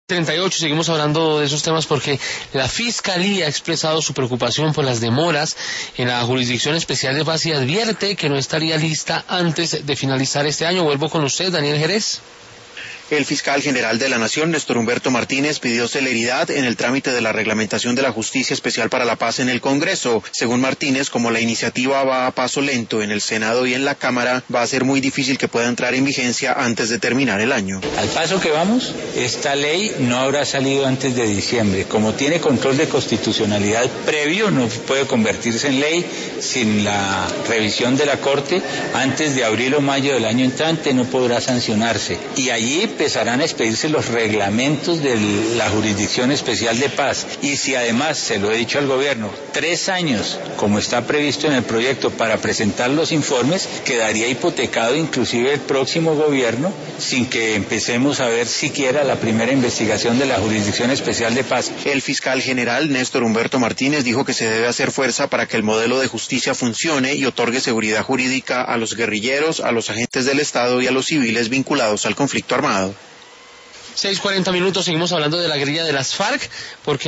38, seguimos hablando de esos temas porque la Fiscalía ha expresado su preocupación por las demoras en la Jurisdicción Especial de Paz y advierte que no estaría lista antes de finalizar este año. Vuelvo con usted, Daniel Jerez. El fiscal general de la Nación, Néstor Humberto Martínez, pidió celeridad en el trámite de la reglamentación de la Justicia Especial para la Paz en el Congreso. Según Martínez, como la iniciativa va a paso lento en el Senado y en la Cámara, va a ser muy difícil que pueda entrar en vigencia antes de terminar el año. Al paso que vamos, esta ley no habrá salido antes de diciembre. Como tiene control de constitucionalidad previo, no puede convertirse en ley sin la revisión de la Corte. Antes de abril o mayo del año entrante no podrá sancionarse. Y allí empezarán a expedirse los reglamentos de la Jurisdicción Especial de Paz. Y si además, se lo he dicho al gobierno, 3 años, como está previsto en el proyecto, para presentar los informes, quedaría hipotecado inclusive el próximo gobierno, sin que empecemos a ver siquiera la primera investigación de la Jurisdicción Especial de Paz. El fiscal general, Néstor Humberto Martínez, dijo que se debe hacer fuerza para que el modelo de justicia funcione y otorgue seguridad jurídica a los guerrilleros, a los agentes del Estado y a los civiles vinculados al conflicto armado. 6:40, seguimos hablando de la guerrilla de las FARC, porque